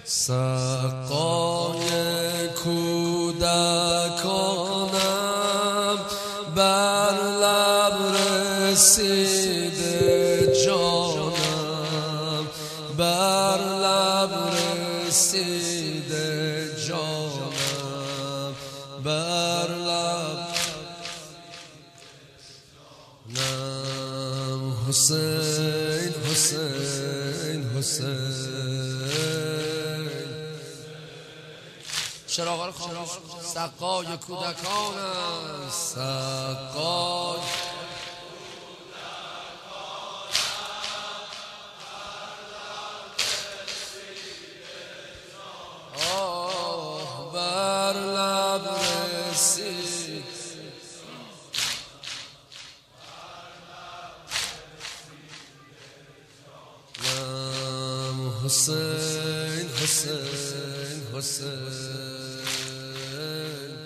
سقای کودکانم بر لب رسیده جانم، بر لب رسیده جانم، بر لب نم. حسین حسین حسین چراغا رو خاموش کن. سقای کودکانم، سقای بر لب رسید. حسین حسین حسین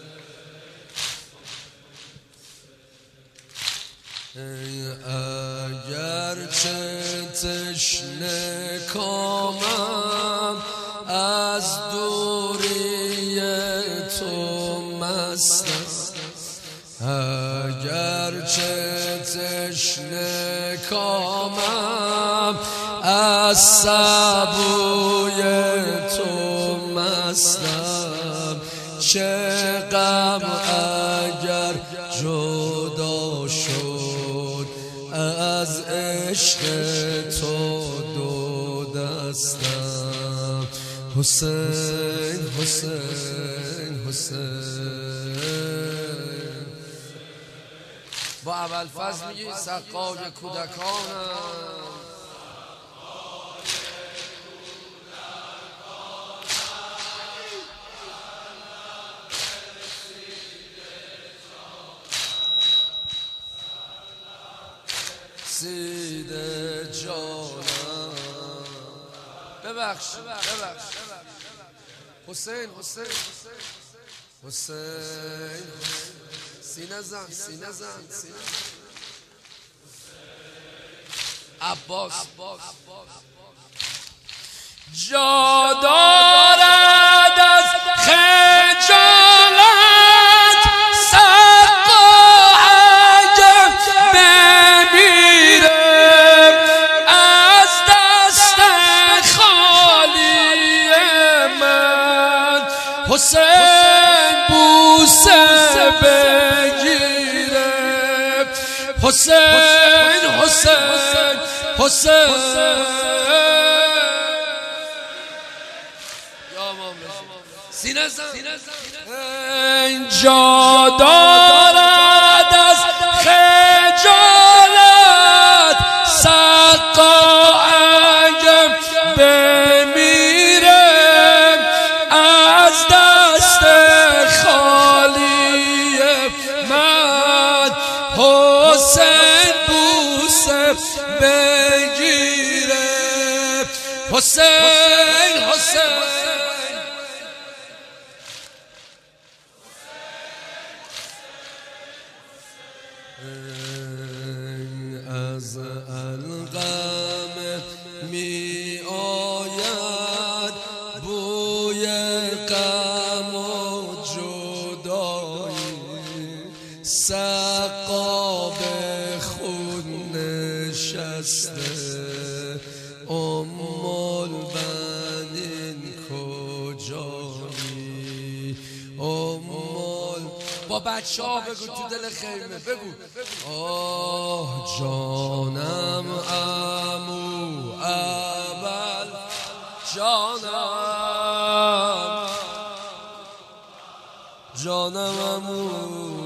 اگر چه تشنه کامم از دوری تو مستم، اگر چه تشنه کامم از سبوی تو مستم، چه غم اگر جدا شد از عشق تو دو دستم. حسین حسین حسین با اول فضل میگی سقای کودکانم، رسیده جانم. ببخش حسین حسین حسین سینه زن سینه زن عباس جا دارد از خجالت سقا اگر بمیره از دست خالی من، حسین بوسه بگیره. حسین حسین حسین سینه زن جا دارد از خجالت سقا اگر بمیره از دست خالی من، حسین بوسه بگیره. حسین حسین از القم می آید بوی غم و جدایی، سقا به خون نشسته ام البنین کجایی. با بچه ها بگو تو دل خیمه بگو آه جانم عمو اول جانم عمو